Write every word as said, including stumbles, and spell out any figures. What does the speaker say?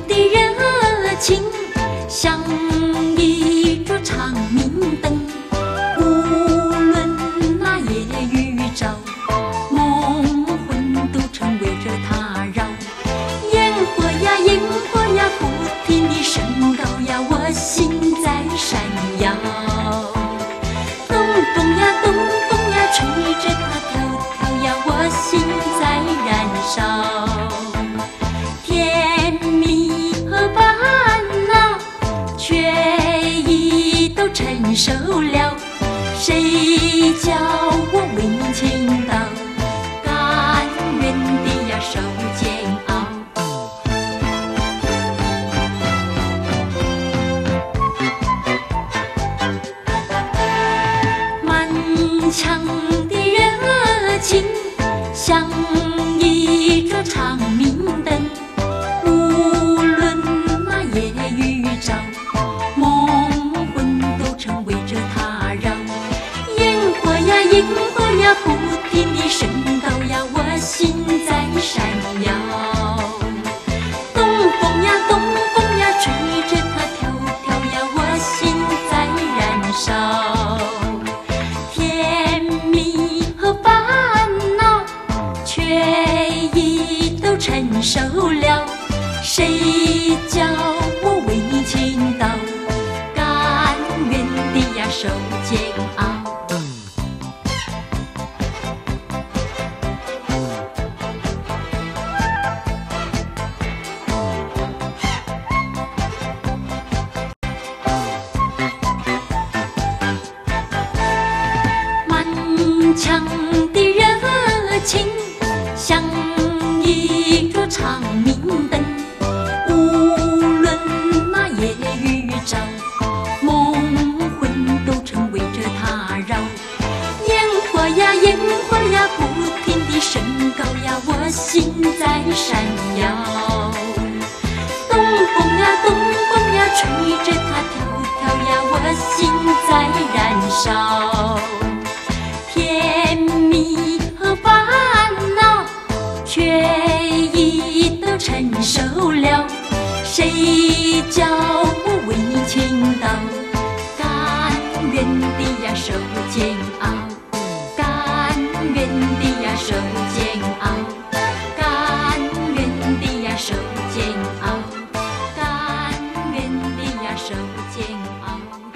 的热情，像一柱长明灯。无论那夜与朝，梦魂都成围着它绕。烟火呀，烟火呀，不停地升高呀，我心在闪耀。东风呀，东风呀，吹着它跳跳呀，我心在燃烧。甜蜜和烦恼，却已都成熟了。谁叫我为你倾倒，甘愿地呀受煎熬。满腔的热情，像一座长明灯。无论那夜与朝，梦魂都成围着它绕。烟火呀，烟火呀，不停地升高呀，我心在闪耀。东风呀，东风呀，吹着它跳跳呀，我心在燃烧。甜蜜和烦恼，却已都成熟了。谁叫我为你倾倒，甘愿地呀受煎熬。满腔的热情，像一座长明灯。无论那夜与朝，梦魂都成围着它绕。烟火呀，烟火呀，不停地升高呀，我心在闪耀。东风呀，东风呀，吹着它跳跳呀，我心在燃烧。甜蜜和烦恼，却已都成熟了。谁叫我为你倾倒，甘愿地呀受煎熬，甘愿地呀受煎熬，甘愿地呀受煎熬，甘愿地呀受煎熬。